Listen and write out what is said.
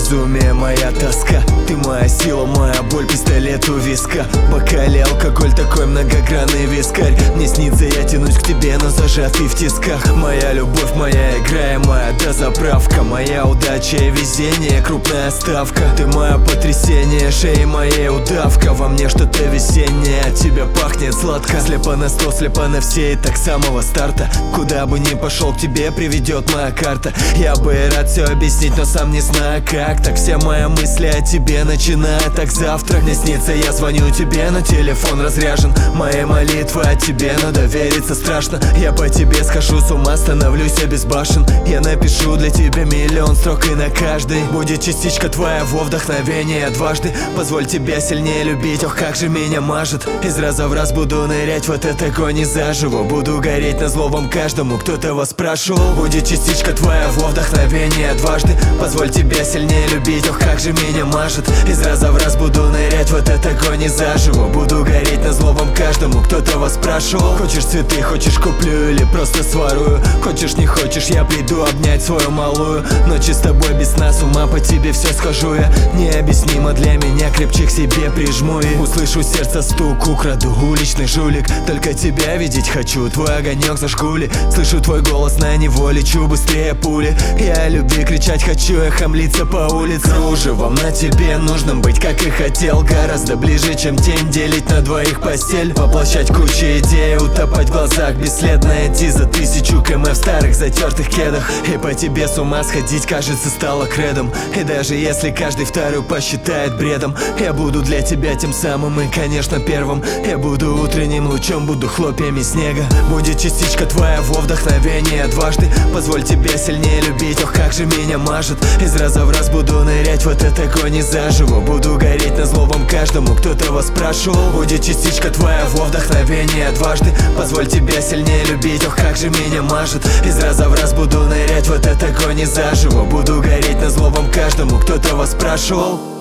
безумие, моя тоска. Ты моя сила, моя боль, пистолет у виска. Бокале алкоголь, такой многогранный вискарь. Мне снится, я тянусь к тебе, но зажатый в тисках. Моя любовь, моя игра и моя дозаправка. Моя удача и везение, крупная ставка. Ты мое потрясение, шеи моей удавка. Во мне что-то весеннее, от тебя пахнет сладко. Слепо на 100, слепо на все, и так с самого старта. Куда бы ни пошел, к тебе приведет моя карта. Я бы и рад все объяснить, но сам не знаю как. Так все мои мысли о тебе, начиная так завтра. Мне снится, я звоню тебе, но телефон разряжен. Мои молитвы о тебе, но довериться страшно. Я по тебе схожу с ума, становлюсь обезбашен. Я напишу для тебя миллион строк, и на каждый будет частичка твоего вдохновения дважды. Позволь тебя сильнее любить, ох, как же меня мажет. Из раза в раз буду нырять в этот огонь и заживо. Буду гореть назло вам каждому, кто того спрашивал. Будет частичка твоего вдохновения дважды. Позволь тебя сильнее любить, ох, как же меня мажет. Из раза в раз буду нырять в этот огонь и заживо. Буду гореть назло вам каждому, кто того спрашивал. Хочешь цветы, хочешь куплю или просто сворую. Хочешь, не хочешь, я приду обнять свою малую. Ночи с тобой без сна, с ума по тебе все схожу я. Необъяснимо для меня, крепче к себе прижму и услышу сердце стук, украду уличный жулик. Только тебя видеть хочу, твой огонек зажгули. Слышу твой голос на него, лечу быстрее пули. Я о любви кричать хочу, эхом литься по улице. Кружевом на тебе нужно быть, как и хотел. Гораздо ближе, чем тень, делить на двоих постель. Воплощать кучу идей, утопать в глазах бесследно. Идти за 1000 км в старых затертых кедах. И по тебе с ума сходить, кажется, стало кредом. И даже если каждый второй посчитает бредом, я буду для тебя тем самым и, конечно, первым. Я буду утренним лучом, буду хлопьями снега. Будет частичка твоего вдохновения дважды. Позволь тебя сильнее любить, ох, как же меня мажет. Из раза в раз буду нырять в этот огонь и заживо. Буду гореть назло вам каждому, кто того спрашивал. Будет частичка твоего вдохновения дважды. Позволь тебя сильнее любить, ох, как же меня мажет. Из раза в раз буду нырять в этот огонь и заживо. Буду гореть назло вам каждому, кто того спрашивал.